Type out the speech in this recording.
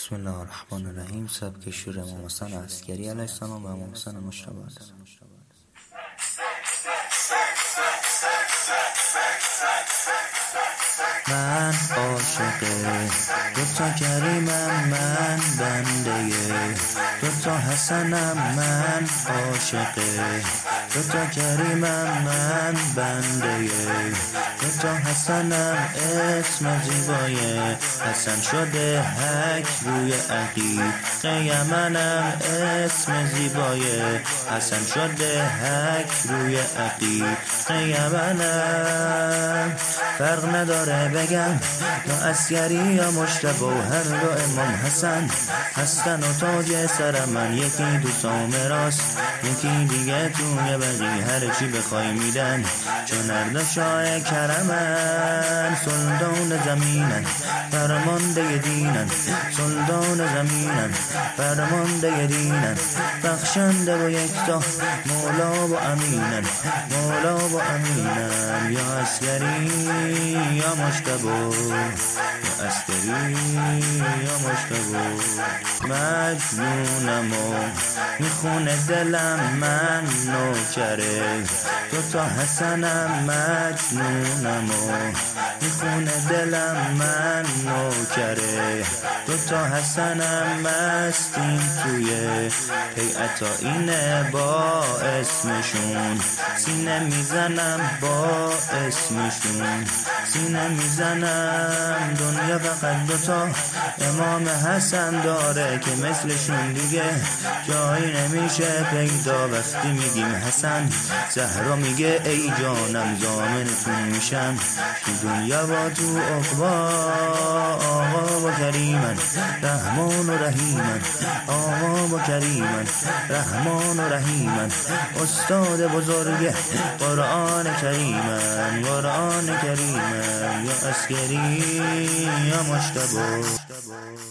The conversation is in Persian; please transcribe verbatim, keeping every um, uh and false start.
بسم الله الرحمن الرحیم. سبک شور امام حسین عسکری علیه السلام و امام حسین مجتبی. من عاشقه دوتا کریمم، من بنده دوتا حسنم. من عاشقه دوتا کریمم، من بنده دوتا حسنم. اسم زیبای حسن شده حک روی عقیقه یمنم. اسم زیبای حسن شده حک روی عقیقه یمنم. فرق نداره بگم یا عسکری یا مجتبی، هر دو امام حسن هستن و تاج سر من. یکی دوستام راست، یکی دیگه توی بقی، هر چی بخوای میدن چون ارد شاه کرمن. سلطان زمینن فرمانده دینن، سلطان زمینن فرمانده دینن. بخشنده و یکتا مولا و امینن، مولا و امینن. یا عسکری یا مجتبی، یا عسکری یا مجتبی. مجنونم و میخونه دلم، من نوکره دوتا حسنم. مجنونم و میخونه دلم، من نوکره دوتا حسنم. مستیم توی هیئت آینه، با اسمشون سینه میزنم، با اسمشون سینه میزنم. دنیا فقط دوتا امام حسن داره که مثلشون دیگه جایی نمیشه پیدا. وقتی میگیم حسن، زهرا میگه ای جانم زامنتون میشم تو دنیا و تو عقبا. آقا و کریمن رحمان و رحیمن، آقا و کریمن رحمان و رحیمن. استاد بزرگ قرآن کریمن، قرآن کریمن. یا عسکری یا مجتبی.